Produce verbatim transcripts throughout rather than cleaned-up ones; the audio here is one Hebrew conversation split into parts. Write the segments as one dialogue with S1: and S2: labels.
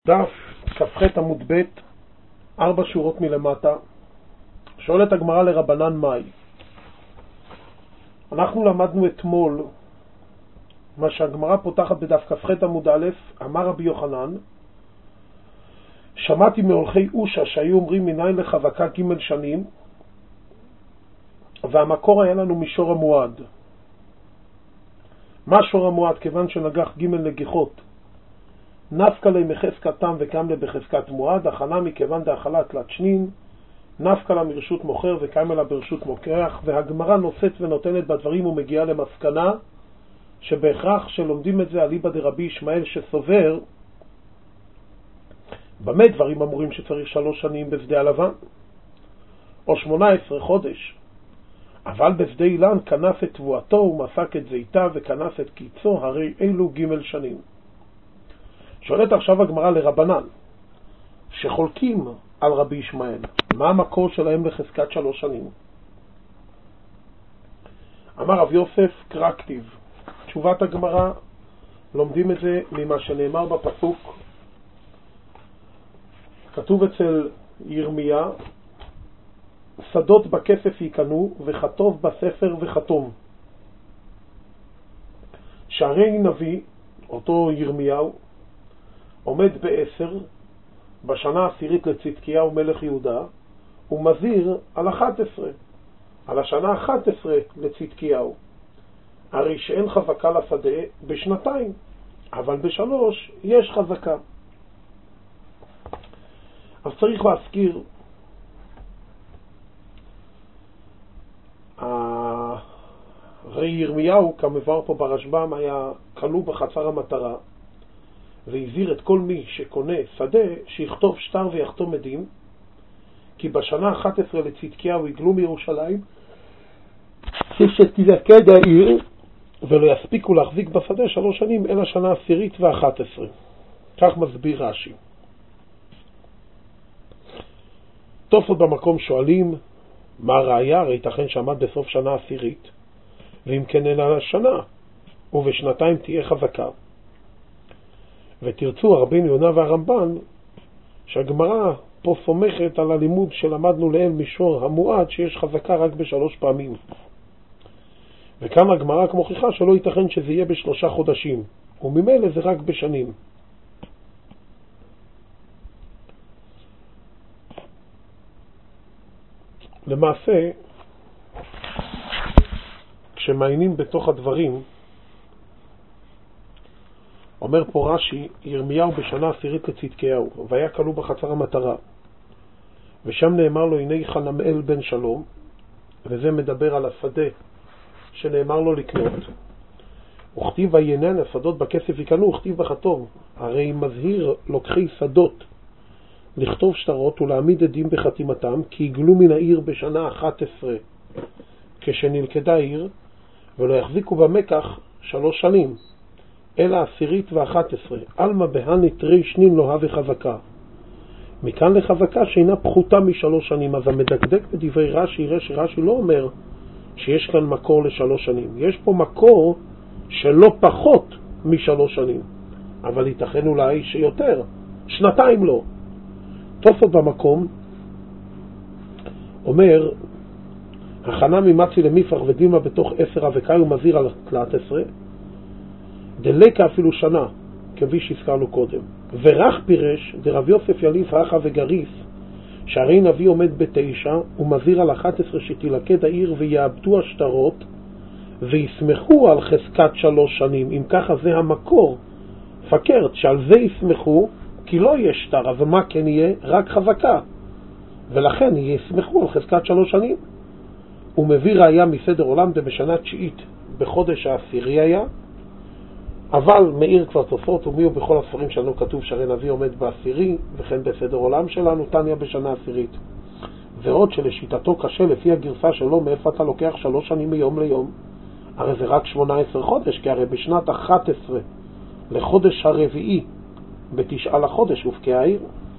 S1: דף כ"ח עמוד ב', ארבע שורות מלמטה. שואלת הגמרא לרבנן מאי. אנחנו למדנו אתמול מה שהגמרא פותחת בדף כ"ח עמוד א', אמר רבי יוחנן, שמעתי מהולכי אושה שהיו אומרים מניין לחבקה ג' שנים, והמקור היה לנו משור המועד. מה שור המועד? כיוון שנגח ג' נגיחות, נפקא לי מחזקתם וקם לי בחזקת מועד, הכנה מכיוון דאכלה תלת שנין, נפקא לה מרשות מוכר וקם לה ברשות מוכרח. והגמרא נושאת ונותנת בדברים ומגיעה למסקנה שבהכרח שלומדים את זה אליבא דרבי ישמעאל שסובר במה דברים אמורים שצריך שלוש שנים בשדה הלבן או שמונה עשרה חודש, אבל בשדה אילן כנס את תבואתו ומסק את זיתה וכנס את קיצו, הרי אלו ג' שנים. שואלת עכשיו הגמרא לרבנן שחולקים על רבי ישמעאל, מה המקור שלהם לחזקת שלוש שנים? אמר רב יוסף קרא כתיב. תשובת הגמרא, לומדים את זה ממה שנאמר בפסוק, כתוב אצל ירמיה, שדות בכסף יקנו וכתוב בספר וחתום. שהרי נביא, אותו ירמיהו, עומד בעשר, בשנה העשירית לצדקיהו מלך יהודה, הוא מזהיר על אחת עשרה, על השנה אחת עשרה לצדקיהו. הרי שאין חזקה לשדה בשנתיים, אבל בשלוש יש חזקה. אז צריך להזכיר, הרי ירמיהו כמבואר פה ברשב"ם היה כלוא בחצר המטרה, והזהיר את כל מי שקונה שדה שיכתוב שטר ויחתום עדים, כי בשנה אחת עשרה לצדקיהו יגלו מירושלים שתלכד העיר ולא יספיקו להחזיק בשדה שלוש שנים אלא שנה עשירית ואחת עשרה. כך מסביר רש"י. תוספות במקום שואלים מה הראיה? הרי ייתכן שעמד בסוף שנה עשירית, ואם כן אין על השנה ובשנתיים תהיה חזקה. ותרצו הרבינו יונה והרמב"ן שהגמרא פה סומכת על הלימוד שלמדנו לעיל משור המועד שיש חזקה רק בשלוש פעמים, וכאן הגמרא מוכיחה שלא ייתכן שזה יהיה בשלושה חודשים, וממילא זה רק בשנים. למעשה כשמעיינים בתוך הדברים, אומר פה רש"י, ירמיהו בשנה עשירית לצדקיהו, והיה כלוא בחצר המטרה, ושם נאמר לו הנה חנמאל בן שלום, וזה מדבר על השדה שנאמר לו לקנות. וכתיב ויינן השדות בכסף יקנו, וכתיב בכתוב, הרי מזהיר לוקחי שדות לכתוב שטרות ולהעמיד עדים בחתימתם, כי יגלו מן העיר בשנה אחת עשרה כשנלכדה העיר, ולא יחזיקו במקח שלוש שנים אלא עשירית ואחת עשרה. אלמה בהני תרי שנין לא הווה חזקה. מכאן לחזקה שאינה פחותה משלוש שנים. אז המדקדק בדברי רש"י יראה שרש"י לא אומר שיש כאן מקור לשלוש שנים, יש פה מקור שלא פחות משלוש שנים, אבל ייתכן אולי שיותר, שנתיים לא. תוספות במקום אומר, הכנה ממצי למפרח ודימה בתוך עשר אבקאי ומזהיר על תלת עשרה, דלקה אפילו שנה, כפי שהזכרנו קודם. ורח פירש דרב יוסף יליף האחה וגריס, שהרי נביא עומד בתשע ומזהיר על אחת עשרה שתלכד העיר ויעבדו השטרות ויסמכו על חזקת שלוש שנים. אם ככה זה המקור, פקרת שעל זה יסמכו, כי לא יהיה שטר, אז מה כן יהיה? רק חזקה, ולכן יסמכו על חזקת שלוש שנים. הוא מביא ראיה מסדר עולם דבשנה תשיעית בחודש העשירי היה, אבל מאיר כבר תוספות ומי הוא בכל הספרים שלנו כתוב שהרי נביא עומד בעשירי, וכן בסדר עולם שלנו תניא בשנה עשירית. ועוד שלשיטתו קשה לפי הגרסה שלו מאיפה אתה לוקח שלוש שנים מיום ליום, הרי זה רק שמונה עשרה חודש, כי הרי בשנת אחת עשרה לחודש הרביעי בתשעה לחודש הופקעה העיר.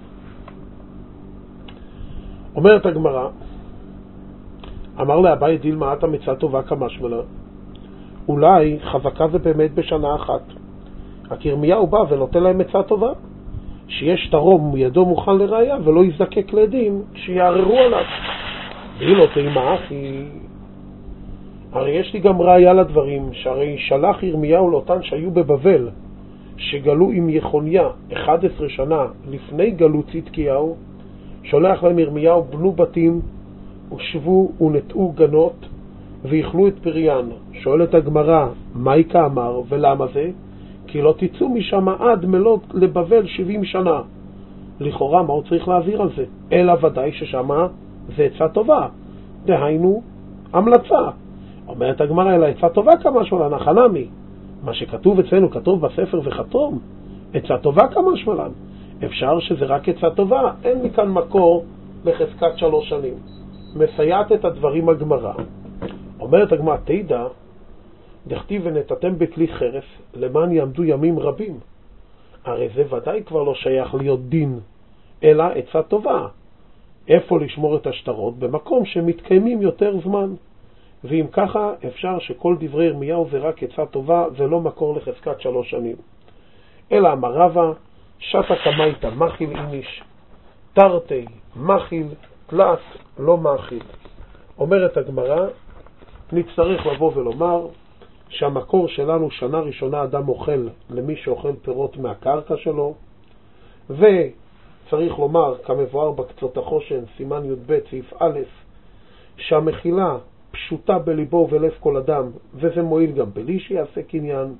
S1: אומרת הגמרא, אמר לאביי דילמה אתה מצא טובה כמשמע, אולי חזקה זה באמת בשנה אחת. רק ירמיהו בא ונותן להם מצא טובה, שיש תרום ידו מוכן לראיה ולא יזדקק לעדים שיערערו עליו. והיא לא תאימה אחי, הרי יש לי גם ראיה לדברים, שהרי שלח ירמיהו לאותן שהיו בבבל, שגלו עם יחוניה אחת עשרה שנה לפני גלות צדקיהו, שולח להם ירמיהו בנו בתים ושבו ונטעו גנות ויאכלו את פריין. שואלת הגמרא, מהי כאמר ולמה זה? כי לא תצאו משם עד מלוא לבבל שבעים שנה. לכאורה מה הוא צריך להעביר על זה? אלא ודאי ששמה זה עצה טובה, דהיינו המלצה. אומרת הגמרא, אלא עצה טובה כמה שמלן, החנמי, מה שכתוב אצלנו כתוב בספר וחתום, עצה טובה כמה שמלן, אפשר שזה רק עצה טובה, אין מכאן מקור לחזקת שלוש שנים. מסייעת את הדברים הגמרא. אומרת הגמרא, תדע, דכתיב ונתתם בכלי חרס למען יעמדו ימים רבים. הרי זה ודאי כבר לא שייך להיות דין, אלא עצה טובה. איפה לשמור את השטרות? במקום שמתקיימים יותר זמן. ואם ככה, אפשר שכל דברי ירמיהו זה רק עצה טובה ולא מקור לחזקת שלוש שנים. אלא אמר רבא, שטה קמייתא מחיל איניש, תרתי מחיל תלת לא מחיל. אומרת הגמרא, נצטרך לבוא ולומר שהמקור שלנו שנה ראשונה אדם אוכל למי שאוכל פירות מהקרקע שלו, וצריך לומר כמבואר בקצות החושן סימן י"ב סעיף א', שהמחילה פשוטה בליבו ולב כל אדם, וזה מועיל גם בלי שיעשה קניין.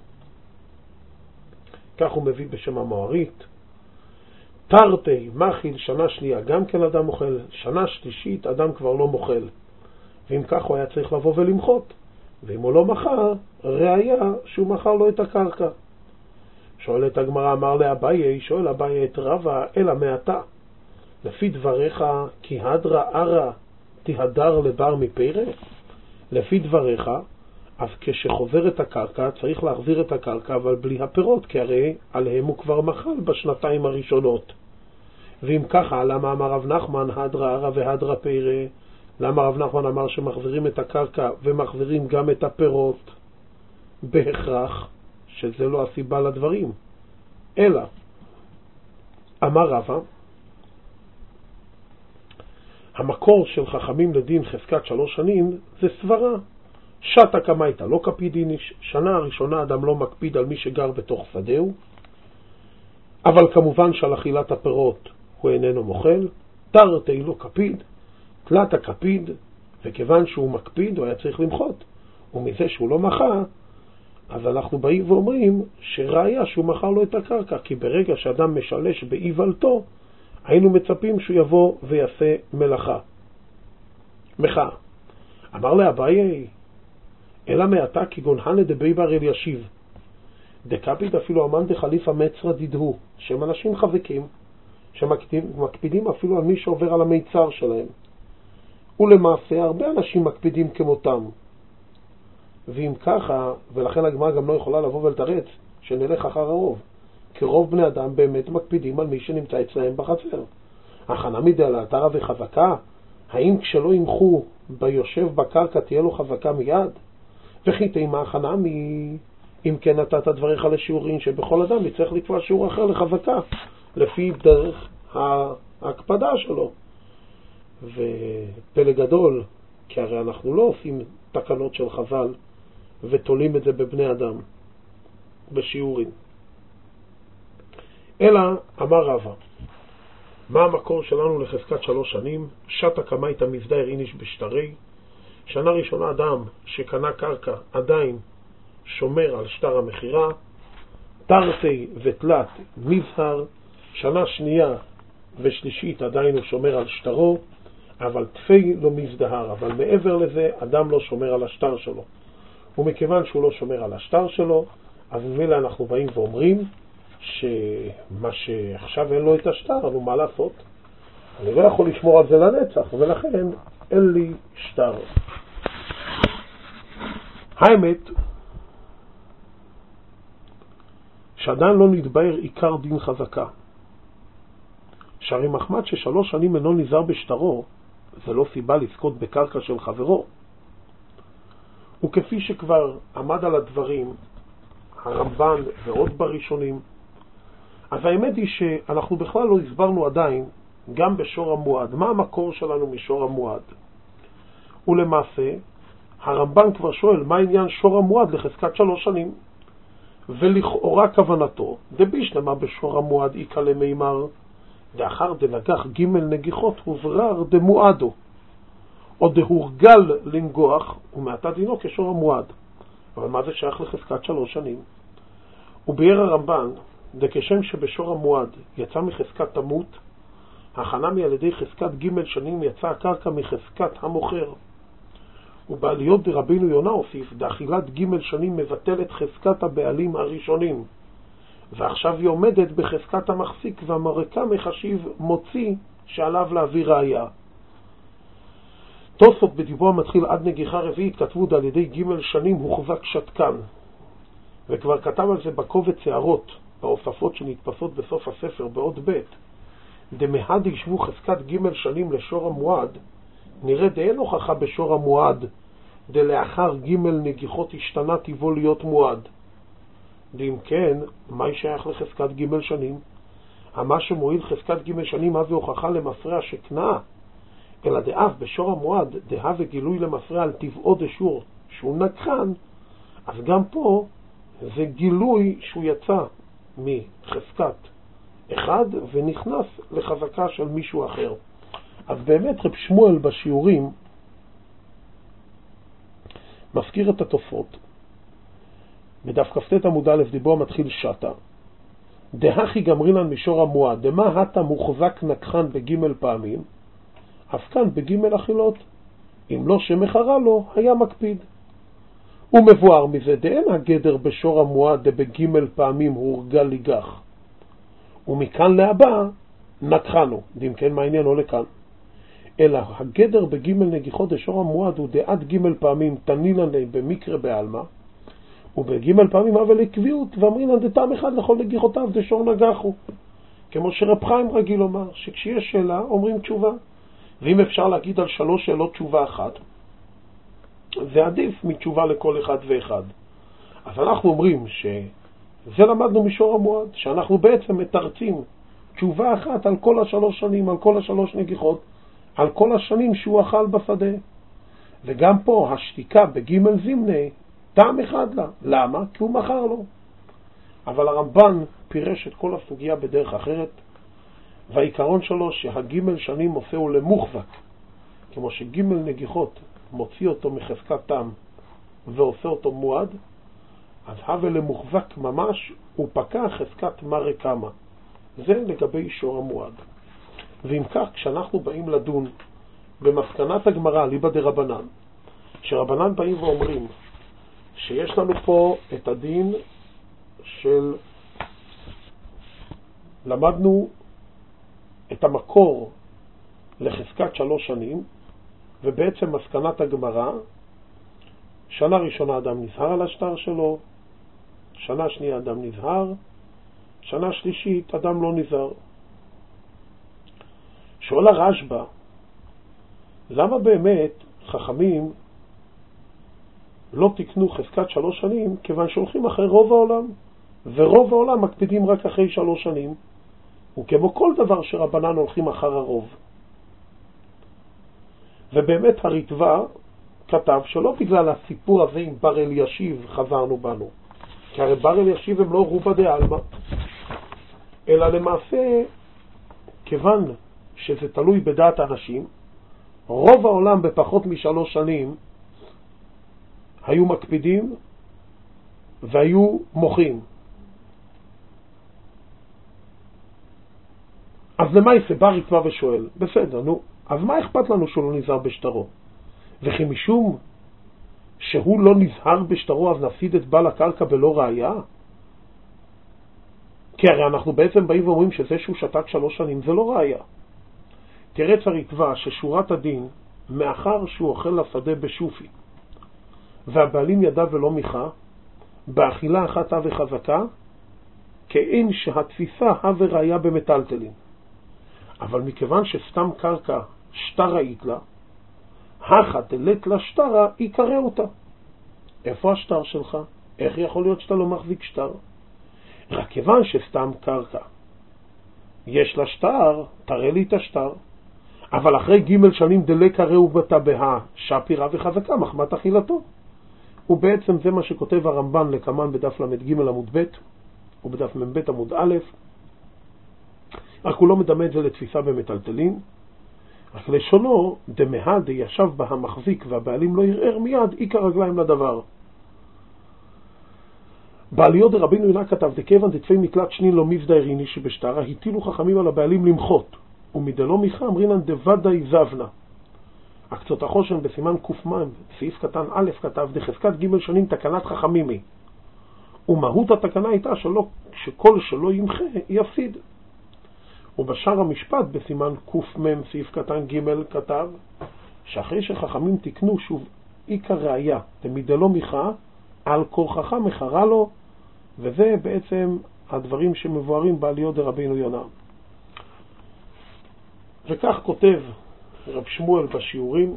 S1: כך הוא מביא בשם המוארית. תרתי מחיל שנה שנייה גם כן אדם אוכל, שנה שלישית אדם כבר לא מוכל, ואם כך הוא היה צריך לבוא ולמחות, ואם הוא לא מחר, ראיה שהוא מחר לו את הקרקע. שואלת הגמרא, אמר לאביי, שואל אביי את רבא, אלא מעתה לפי דבריך כי הדרה ערה תהדר לבר מפירה? לפי דבריך, אז כשחוזר את הקרקע צריך להחזיר את הקרקע אבל בלי הפירות, כי הרי עליהם הוא כבר מחל בשנתיים הראשונות. ואם ככה, למה אמר רב נחמן הדרה ערה והדרה פירה? למה רב נחמן אמר שמחזירים את הקרקע ומחזירים גם את הפירות? בהכרח שזה לא הסיבה לדברים. אלא, אמר רבא, המקור של חכמים לדין חזקת שלוש שנים זה סברה. שטה קמייתא לא קפיד איניש, שנה הראשונה אדם לא מקפיד על מי שגר בתוך שדהו, אבל כמובן שעל אכילת הפירות הוא איננו מוכל. תרתי לא קפיד, תלת הקפיד, וכיוון שהוא מקפיד הוא היה צריך למחות, ומזה שהוא לא מחה, אז אנחנו באים ואומרים שראיה שהוא מחר לו את הקרקע, כי ברגע שאדם משלש באיוולתו היינו מצפים שהוא יבוא ויעשה מלאכה. מחה. אמר לאביי, אלא מעתה כגון הנה דבי בר אל ישיב, דקפיד אפילו אמן דחליפה מצרא דידהו, שהם אנשים חזקים, שמקפידים אפילו על מי שעובר על המיצר שלהם. ולמעשה הרבה אנשים מקפידים כמותם. ואם ככה, ולכן הגמרא גם לא יכולה לבוא ולתרץ שנלך אחר הרוב, כי רוב בני אדם באמת מקפידים על מי שנמצא אצלהם בחצר. החנמי דלעתרא וחזקה, האם כשלא ימחו ביושב בקרקע תהיה לו חזקה מיד? וכי תימה החנמי, אם כן נתת דבריך לשיעורים שבכל אדם יצטרך לקבוע שיעור אחר לחזקה, לפי דרך ההקפדה שלו. ופלא גדול, כי הרי אנחנו לא עושים תקנות של חז"ל ותולים את זה בבני אדם בשיעורים. אלא אמר רבא, מה המקור שלנו לחזקת שלוש שנים? שטה קמייתא מזדהר איניש בשטרי, שנה ראשונה אדם שקנה קרקע עדיין שומר על שטר המחירה. תרתי ותלת מזהר, שנה שנייה ושלישית עדיין הוא שומר על שטרו, אבל תפי לא מזדהר, אבל מעבר לזה אדם לא שומר על השטר שלו. ומכיוון שהוא לא שומר על השטר שלו, אז ממילא אנחנו באים ואומרים שמה שעכשיו אין לו את השטר, נו מה לעשות? אני לא יכול לשמור על זה לנצח, ולכן אין לי שטר. האמת שעדיין לא נתבהר עיקר דין חזקה. שהרי מחמד ששלוש שנים אינו נזהר בשטרו, זה לא סיבה לזכות בקרקע של חברו. וכפי שכבר עמד על הדברים הרמב"ן ועוד בראשונים, אז האמת היא שאנחנו בכלל לא הסברנו עדיין, גם בשור המועד, מה המקור שלנו משור המועד. ולמעשה, הרמב"ן כבר שואל, מה העניין שור המועד לחזקת שלוש שנים? ולכאורה כוונתו, דבישלמה בשור המועד איקה למימר, דאחר דלגח ג' נגיחות וברר דמועדו, או דהורגל לנגוח, ומעתה דינו כשור המועד. אבל מה זה שייך לחזקת שלוש שנים? וביאר הרמב"ן, דכשם שבשור המועד יצא מחזקת תמות, החנמי על ידי חזקת ג' שנים יצא הקרקע מחזקת המוכר. ובעליות דרבינו יונה הוסיף, דאכילת ג' שנים מבטלת חזקת הבעלים הראשונים, ועכשיו היא עומדת בחזקת המחזיק, והמרקה מחשיב מוציא שעליו להביא ראיה. תוספות בדיבור המתחיל עד נגיחה רביעית כתבו על ידי ג' שנים הוחזק שתקן, וכבר כתב על זה בקובץ הערות בהוספות שנתפסות בסוף הספר בעוד ב', דמהד ישבו חזקת ג' שנים לשור המועד, נראה דאין הוכחה בשור המועד, דלאחר ג' נגיחות השתנה טיבו להיות מועד. ואם כן, מה שייך לחזקת ג' שנים? המה שמועיל חזקת ג' שנים מה זה הוכחה למפרע שקנה, אלא דאף בשור המועד דהה וגילוי למפרע על טבעו דשור שהוא נגחן, אז גם פה זה גילוי שהוא יצא מחזקת אחד ונכנס לחזקה של מישהו אחר. אז באמת רב שמואל בשיעורים מזכיר את התוספות. בדף כ"ט עמוד א' דיבור מתחיל שטה. דהכי גמרינן משור המועד, דמה הטה מוחזק נקחן בג' פעמים, אז כאן בג' אכילות, אם לא שמחרה לו, היה מקפיד. ומבואר מזה דאין הגדר בשור המועד דבג' פעמים הורגל ליגח. ומכאן להבא נקחנו, דים כן מה העניין עולה כאן. אלא הגדר בג' נגיחות דשור המועד הוא דעת ג' פעמים תנינן במקרה בעלמא, ובג' פעמים אבל הקביעות ואמרינן דתם אחד לכל נגיחותיו דשור נגחו. כמו שרב חיים רגיל לומר, שכשיש שאלה אומרים תשובה. ואם אפשר להגיד על שלוש שאלות תשובה אחת, זה עדיף מתשובה לכל אחד ואחד. אז אנחנו אומרים שזה למדנו משור המועד, שאנחנו בעצם מתרצים תשובה אחת על כל השלוש שנים, על כל השלוש נגיחות, על כל השנים שהוא אכל בשדה. וגם פה השתיקה בג' זמני, טעם אחד לה. למה? כי הוא מכר לו. אבל הרמב"ן פירש את כל הסוגיה בדרך אחרת, והעיקרון שלו שהג' שנים עושהו למוחזק, כמו שג' נגיחות מוציא אותו מחזקת טעם ועושה אותו מועד, אז הווה למוחזק ממש הוא פקע חזקת מרא קמא. זה לגבי שור המועד. ואם כך, כשאנחנו באים לדון במסקנת הגמרא ליבא דרבנן, שרבנן באים ואומרים שיש לנו פה את הדין של למדנו את המקור לחזקת שלוש שנים, ובעצם מסקנת הגמרא, שנה ראשונה אדם נזהר על השטר שלו, שנה שנייה אדם נזהר, שנה שלישית אדם לא נזהר. שואל הרשב"א, למה באמת חכמים לא תקנו חזקת שלוש שנים, כיוון שהולכים אחרי רוב העולם, ורוב העולם מקפידים רק אחרי שלוש שנים, וכמו כל דבר שרבנן הולכים אחר הרוב. ובאמת הריטב"א כתב שלא בגלל הסיפור הזה עם בר אלישיב חזרנו בנו, כי הרי בר אלישיב הם לא רובה דעלמא, אלא למעשה כיוון שזה תלוי בדעת האנשים, רוב העולם בפחות משלוש שנים היו מקפידים והיו מוחים. אז למה יעשה? בא ריטב"א ושואל, בסדר, נו, אז מה אכפת לנו שהוא לא נזהר בשטרו? וכי משום שהוא לא נזהר בשטרו אז נפסיד את בעל הקרקע בלא ראיה? כי הרי אנחנו בעצם באים ואומרים שזה שהוא שתק שלוש שנים זה לא ראיה. תרץ הריטב"א ששורת הדין, מאחר שהוא אוכל לשדה בשופי והבעלים ידע ולא מיכה, באכילה אחת הווה חזקה, כאין שהתפיסה הווה ראיה במטלטלים. אבל מכיוון שסתם קרקע שטרה איתלה, אחת דלת לה שטרה יקרא אותה. איפה השטר שלך? איך יכול להיות שאתה לא מחזיק שטר? רק כיוון שסתם קרקע יש לה שטר, תראה לי את השטר. אבל אחרי ג' שנים דלקה ראו בתה בה, שפירה וחזקה מחמת אכילתו. ובעצם זה מה שכותב הרמב"ן לקמן בדף למד ג' עמוד ב' ובדף מ"ב עמוד א', רק הוא לא מדמה את זה לתפיסה במטלטלין, רק לשונו דמהה דישב בה המחזיק והבעלים לא ירער מיד עיקר רגליים לדבר. בעליות דרבינו יונה כתב דכיוון דתפי מקלט שנין לא מבדאי ריני שבשטרה, הטילו חכמים על הבעלים למחות, ומדלא מיכה אמרינן דוודאי זבנה. הקצות החושן בסימן קופמן, סעיף קטן א', כתב דחזקת ג' שנים תקנת חכמימי. ומהות התקנה הייתה שלא, שכל שלא ימחה יפסיד. ובשאר המשפט בסימן קופמם, סעיף קטן ג', כתב שאחרי שחכמים תקנו שוב עיקר ראיה דמדלא מיכה, על כורחך מחרה לו, וזה בעצם הדברים שמבוארים בעליות דרבינו יונה. וכך כותב רב שמואל בשיעורים,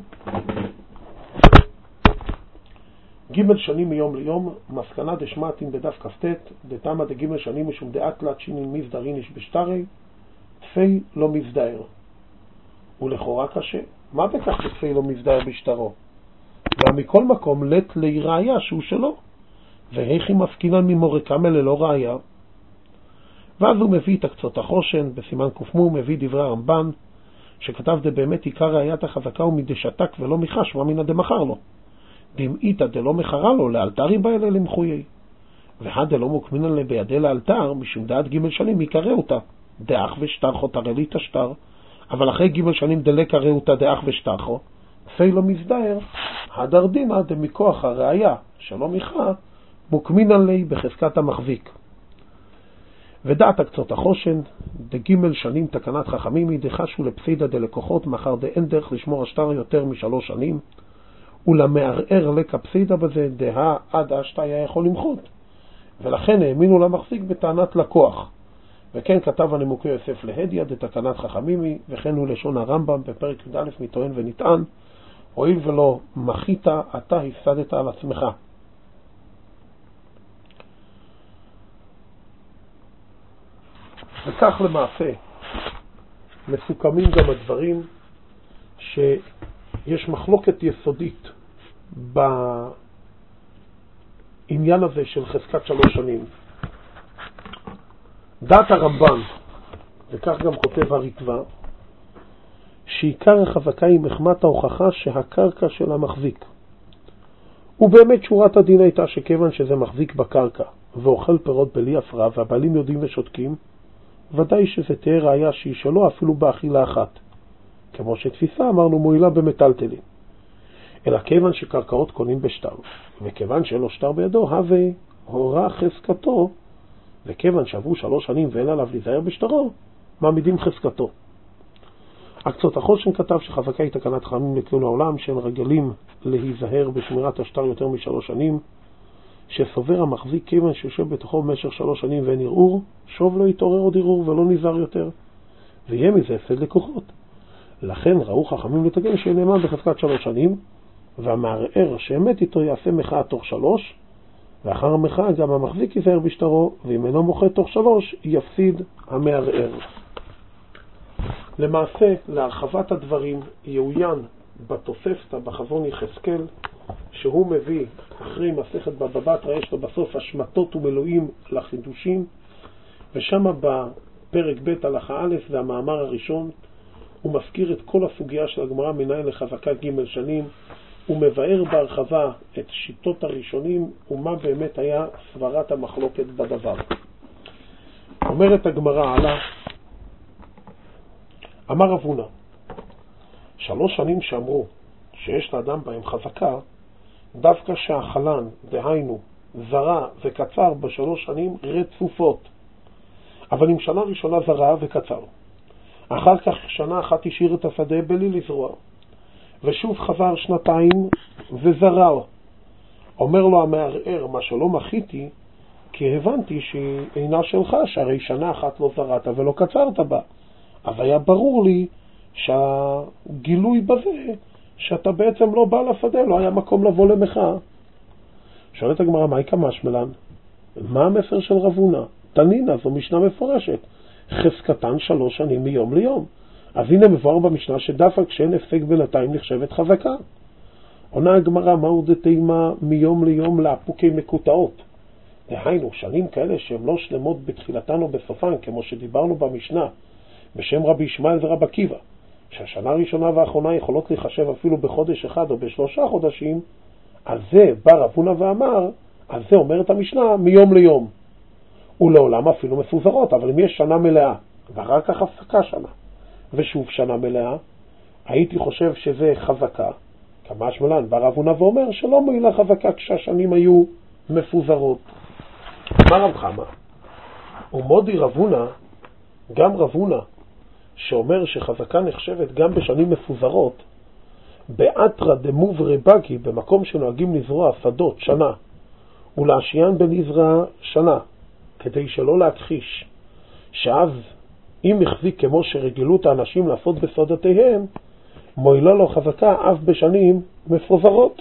S1: ג' שנים מיום ליום, מסקנה דשמעתין בדף כ"ט, דתמה דג' שנים משום דעת תלת שינין מבדריניש בשטרי, תפי לא מבדאר. ולכאורה קשה, מה בכך תפי לא מבדאר בשטרו? ומכל מקום לת לי ראיה שהוא שלו, והכי מפקינן ממורקם ללא ראיה. ואז הוא מביא את הקצות החושן, בסימן קופמו מביא דברי הרמב"ן, שכתב דה באמת עיקר ראיית החזקה הוא מדשתק ולא מחש, ומן דמחר לו. דמעיתא דלא מחרה לו, לאלתרי באלה למחויי. והדלא מוקמינן לבידי לאלתר, משום דעת ג' שנים יקרא אותה, דאח ושטרחו תראה לי את השטר, אבל אחרי ג' שנים דלק קרא אותה דאח ושטרחו, פי לא מזדהר, הדרדינה דמכוח הראיה, שלא מיכה, מוקמינן לי בחזקת המחזיק. ודעת הקצות החושן, דג' שנים תקנת חכמים היא דחשו לפסידה דלקוחות, מאחר דאין דרך לשמור השטר יותר משלוש שנים, ולמערער לקפסידה בזה דה עד השטר היה יכול למחות, ולכן האמינו למחזיק בטענת לקוח. וכן כתב הנימוקי יוסף להדיה דתקנת חכמים היא, וכן הוא לשון הרמב"ם בפרק י"א מטוען ונטען, הואיל ולא מחית אתה הפסדת על עצמך. וכך למעשה מסוכמים גם הדברים שיש מחלוקת יסודית בעניין הזה של חזקת שלוש שנים. דעת הרמב"ן, וכך גם כותב הריטב"א, שעיקר החזקה היא מחמת ההוכחה שהקרקע של המחזיק. ובאמת שורת הדין הייתה שכיוון שזה מחזיק בקרקע ואוכל פירות בלי הפרעה והבעלים יודעים ושותקים, ודאי שזה תהיה ראיה שהיא שלו אפילו באכילה אחת, כמו שתפיסה אמרנו מועילה במטלטלים. אלא כיוון שקרקעות קונים בשטר, וכיוון שאין לו שטר בידו, הווה הורה חזקתו, וכיוון שעברו שלוש שנים ואין עליו להיזהר בשטרו, מעמידים חזקתו. הקצות החושן כתב שחזקה היא תקנת חכמים לכלל העולם, שהם רגלים להיזהר בשמירת השטר יותר משלוש שנים, שסובר המחזיק כיוון שיושב בתוכו במשך שלוש שנים ואין ערעור, שוב לא יתעורר עוד ערעור ולא נזהר יותר, ויהיה מזה הפסד לקוחות. לכן ראו חכמים לתקן שנאמן בחזקת שלוש שנים, והמערער שאמת איתו יעשה מחאה תוך שלוש, ואחר המחאה גם המחזיק יזהר בשטרו, ואם אינו מוחה תוך שלוש יפסיד המערער. למעשה, להרחבת הדברים יעוין בתוספתא בחזון יחזקאל, שהוא מביא אחרי מסכת בבא בתרא, יש לו בסוף השמטות ומילואים לחידושים, ושם בפרק ב' הלכה א' זה המאמר הראשון, הוא מזכיר את כל הסוגיה של הגמרא מנין לחזקה ג' שנים, הוא מבאר בהרחבה את שיטות הראשונים ומה באמת היה סברת המחלוקת בדבר. אומרת הגמרא הלאה, אמר רב הונא, שלוש שנים שאמרו שיש לאדם בהם חזקה, דווקא שהחלן, דהיינו, זרה וקצר בשלוש שנים רצופות. אבל עם שנה ראשונה זרה וקצר. אחר כך שנה אחת השאיר את השדה בלי לזרוע. ושוב חזר שנתיים וזרע. אומר לו המערער, מה שלא מחיתי, כי הבנתי שהיא אינה שלך, שהרי שנה אחת לא זרעת ולא קצרת בה. אז היה ברור לי שהגילוי בזה, שאתה בעצם לא בא לשדה, לא היה מקום לבוא למחאה. שואלת הגמרא, מהי כמשמלן? מה המסר של רב הונא? תנינה, זו משנה מפורשת. חזקתן שלוש שנים מיום ליום. אז הנה מבואר במשנה שדווקא כשאין הפסק בינתיים נחשבת חזקה. עונה הגמרא, מהו דתימה מיום ליום לאפוקי מקוטעות? דהיינו, שנים כאלה שהן לא שלמות בתחילתן או בסופן, כמו שדיברנו במשנה, בשם רבי ישמעאל ורבי עקיבא, שהשנה הראשונה והאחרונה יכולות להיחשב אפילו בחודש אחד או בשלושה חודשים, אז זה בא רב הונא ואמר, אז זה אומרת המשנה מיום ליום. ולעולם אפילו מפוזרות, אבל אם יש שנה מלאה, ואחר כך הפסקה שנה, ושוב שנה מלאה, הייתי חושב שזה חזקה, כמה שמלן בא רב הונא ואומר שלא מועילה חזקה כשהשנים היו מפוזרות. מה רב חמא? ומודי רב הונא, גם רב הונא, שאומר שחזקה נחשבת גם בשנים מפוזרות, באתרא דמוברי בגי, במקום שנוהגים לזרוע שדות שנה, ולהשיין בנזרע שנה, כדי שלא להכחיש, שאז אם החזיק כמו שרגלו את האנשים לעשות בשדותיהם, מועילה לו חזקה אף בשנים מפוזרות.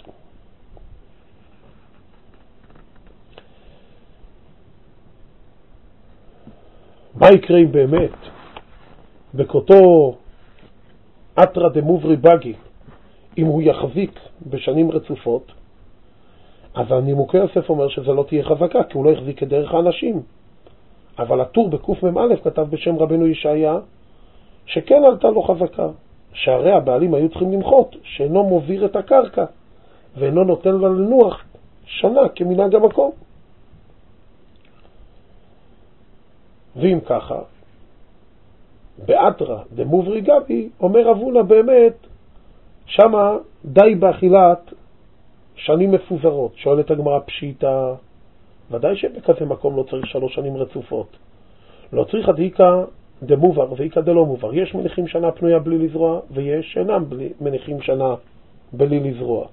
S1: מה יקרה אם באמת בכותו אתרא דמוברי בגי, אם הוא יחזיק בשנים רצופות? אז הנימוקי יוסף אומר שזה לא תהיה חזקה, כי הוא לא יחזיק את דרך האנשים. אבל הטור בקוף מ"א כתב בשם רבנו ישעיה שכן עלתה לו חזקה, שהרי הבעלים היו צריכים למחות שאינו מוביר את הקרקע ואינו נותן לה לנוח שנה כמנהג המקום. ואם ככה, באתרא דמוברי גבי, אומר רב הונא באמת, שמה די באכילת שנים מפוזרות. שואלת הגמרא פשיטא, ודאי שבכזה מקום לא צריך שלוש שנים רצופות. לא צריך דאיכא דמובר ואיכא דלא מובר. יש מניחים שנה פנויה בלי לזרוע, ויש אינם בלי, מניחים שנה בלי לזרוע.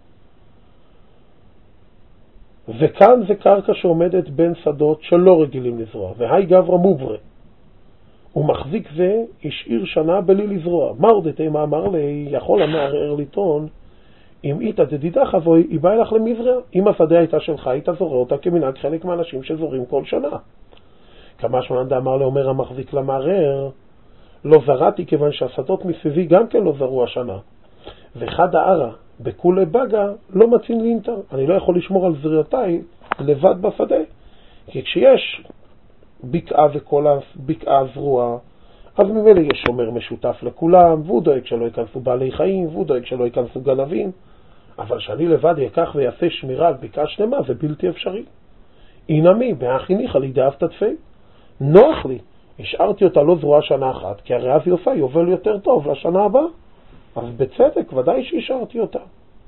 S1: וכאן זה קרקע שעומדת בין שדות שלא רגילים לזרוע, והי גברא מוברה. ומחזיק זה השאיר שנה בלי לזרוע. מהו דתימה אמר לי, יכול המערער לטעון, אם איתא דדידך אבוי, היא באה לך למזרע. אם השדה הייתה שלך, היית זורע אותה כמנהג חלק מהאנשים שזורים כל שנה. כמה שמלן דאמר לאומר המחזיק למערער, לא זרעתי כיוון שהשדות מסביבי גם כן לא זרו השנה. וחד הערה, בכולי בגה, לא מצין לינטר. אני לא יכול לשמור על זריעותיי לבד בשדה. כי כשיש בקעה וכל הבקעה זרועה, אז ממילא יש שומר משותף לכולם, והוא דואג שלא ייכנסו בעלי חיים, והוא דואג שלא ייכנסו גנבים. אבל שאני לבד יקח ויעשה שמירה על בקעה שלמה, זה בלתי אפשרי. אינמי, בהכיניך לי דאב תדפי. נוח לי, השארתי אותה לא זרועה שנה אחת, כי הרי אז היא עושה יובל יותר טוב לשנה הבאה. אז בצדק, ודאי שהשארתי אותה.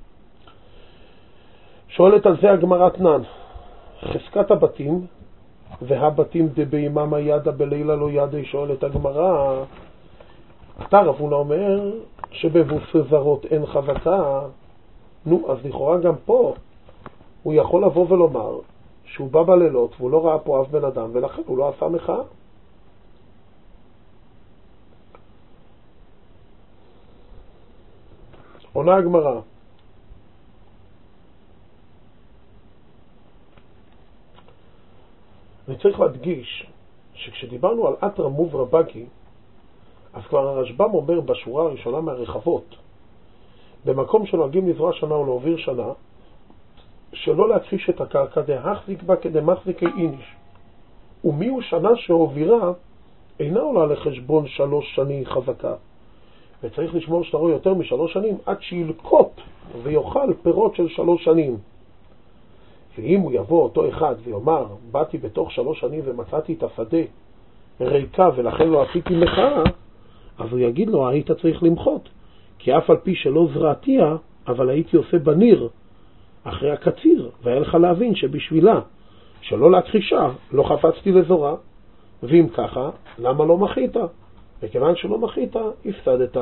S1: שואלת על זה הגמרא תנן, חזקת הבתים, והבתים דביממה ידה בלילה לא ידה, שואלת הגמרא, אתה רב הונא אומר שבמפוזרות אין חזקה. נו, אז לכאורה גם פה הוא יכול לבוא ולומר שהוא בא בלילות והוא לא ראה פה אף בן אדם, ולכן הוא לא עשה מחאה. עונה הגמרא, אני צריך להדגיש שכשדיברנו על אתרא מוברי בגי, אז כבר הרשב"ם אומר בשורה הראשונה מהרחבות, במקום שנוהגים לזרוע שנה או להעביר שנה, שלא להכחיש את הקרקע דהחזיק בה כדמחזיקי איניש. ומי הוא שנה שהעבירה אינה עולה לחשבון שלוש שנים חזקה. וצריך לשמור שטרו יותר משלוש שנים עד שילקוט ויאכל פירות של שלוש שנים. ואם הוא יבוא אותו אחד ויאמר, באתי בתוך שלוש שנים ומצאתי את השדה ריקה ולכן לא עשיתי מחאה, אז הוא יגיד לו, היית צריך למחות, כי אף על פי שלא זרעתיה, אבל הייתי עושה בניר אחרי הקציר, והיה לך להבין שבשבילה שלא להכחישה לא חפצתי לזורה. ואם ככה, למה לא מחית? וכיוון שלא מחית, הפסדת.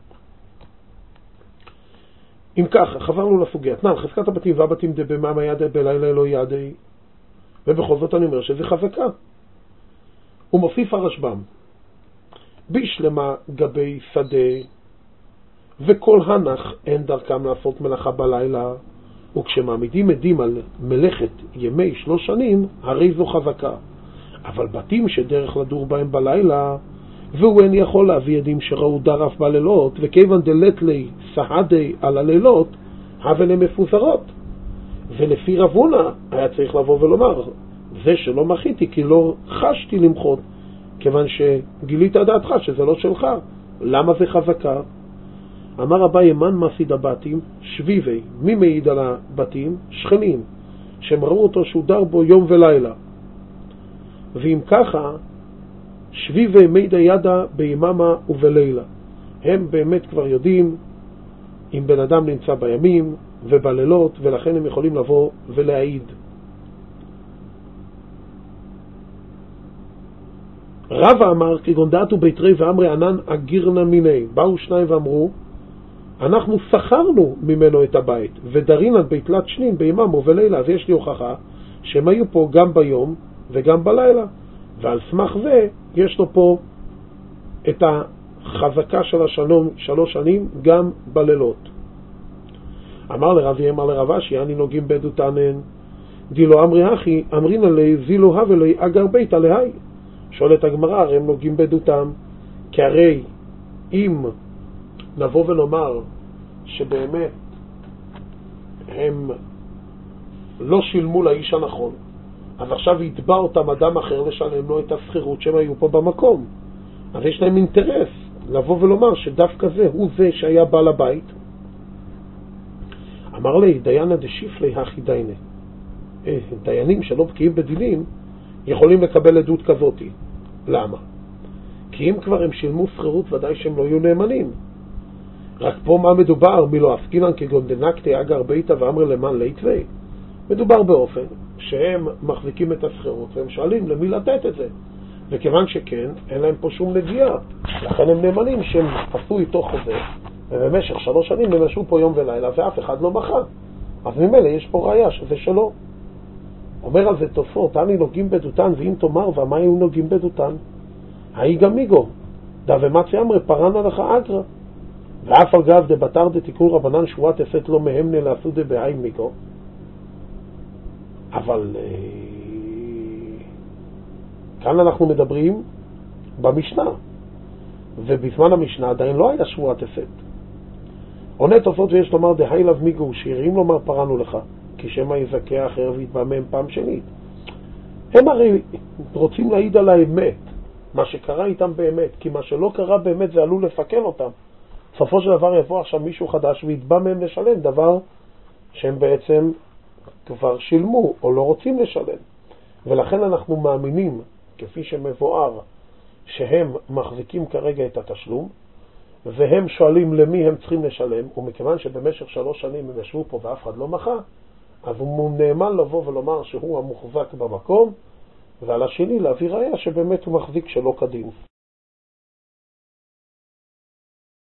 S1: אם ככה, חברנו לסוגיה. תנן, חזקת הבתים והבתים דבממה ידה בלילה לא ידי, ובכל זאת אני אומר שזה חזקה. הוא מוסיף הרשב"ם, בשלמה גבי שדה, וכל הנח אין דרכם לעשות מלאכה בלילה, וכשמעמידים עדים על מלאכת ימי שלוש שנים, הרי זו חזקה. אבל בתים שדרך לדור בהם בלילה, והוא אין יכול להביא עדים שראו דרף בלילות, וכיוון דלת לי סהדי על הלילות, הבל הם מפוזרות. ולפי רב הונא היה צריך לבוא ולומר, זה שלא מחיתי כי לא חשתי למחות, כיוון שגילית דעתך שזה לא שלך. למה זה חזקה? אמר אביי, מן מסיד הבתים? שביבי. מי מעיד על הבתים? שכנים, שהם ראו אותו שהוא דר בו יום ולילה. ואם ככה, שביבי מידע ידע ביממה ובלילה. הם באמת כבר יודעים אם בן אדם נמצא בימים ובלילות, ולכן הם יכולים לבוא ולהעיד. רבא אמר, כגון דעתו בית רי ואמרי ענן אגירנה מיני. באו שניים ואמרו, אנחנו שכרנו ממנו את הבית, ודרינן ביתלת שנין בימם ובלילה. אז יש לי הוכחה שהם היו פה גם ביום וגם בלילה, ועל סמך זה יש לו פה את החזקה של השלום שלוש שנים גם בלילות. אמר לרבי, אמר לרבה, שיעני נוגעים בדותנן, דילו אמרי אחי, אמרין עלי, זילו הבלי, אגר בית עלי. שואלת הגמרא, הרי הם נוגעים בדותם, כי הרי אם נבוא ונאמר שבאמת הם לא שילמו לאיש הנכון, אז עכשיו יתבע אותם אדם אחר לשלם לו את הסחירות שהם היו פה במקום. אז יש להם אינטרס לבוא ולומר שדווקא זה הוא זה שהיה בעל הבית. אמר לי, דיינה דשיפלי הכי דיינה. דיינים שלא בקיאים בדינים יכולים לקבל עדות כזאת. למה? כי אם כבר הם שילמו סחירות, ודאי שהם לא יהיו נאמנים. רק פה מה מדובר? מלא עסקינן כגון דנקתי אגר ביתה ואמר למען ליטווי. מדובר באופן שהם מחזיקים את הסחירות והם שואלים למי לתת את זה. וכיוון שכן, אין להם פה שום נגיעה. לכן הם נאמנים שהם עשו איתו חוזה, ובמשך שלוש שנים הם ישבו פה יום ולילה ואף אחד לא מחה. אז ממילא יש פה ראיה שזה שלו. אומר על זה תוספות, אני נוגעים בדותן, ואם תאמר, ומה היו נוגעים בדותן? היי גם מיגו, דה ומצי אמרי פרנה לך אגרה. ואף על גב דבטר דתיקון רבנן שורת אפת לא מהם נלעשו דבהי מיגו. אבל אה, כאן אנחנו מדברים במשנה, ובזמן המשנה עדיין לא היה שורת אפת. עונה תוספות ויש לומר דהי לב מיגו, שירים לומר פרנו לך, כי שמה יזכה אחר ויתבע מהם פעם שנית. הם הרי רוצים להעיד על האמת, מה שקרה איתם באמת, כי מה שלא קרה באמת זה עלול לפקל אותם. בסופו של דבר יבוא עכשיו מישהו חדש ויתבע מהם לשלם דבר שהם בעצם כבר שילמו או לא רוצים לשלם. ולכן אנחנו מאמינים, כפי שמבואר, שהם מחזיקים כרגע את התשלום, והם שואלים למי הם צריכים לשלם, ומכיוון שבמשך שלוש שנים הם ישבו פה ואף אחד לא מחה, אז הוא נאמן לבוא ולומר שהוא המוחזק במקום, ועל השני להביא ראיה שבאמת הוא מחזיק שלא כדין.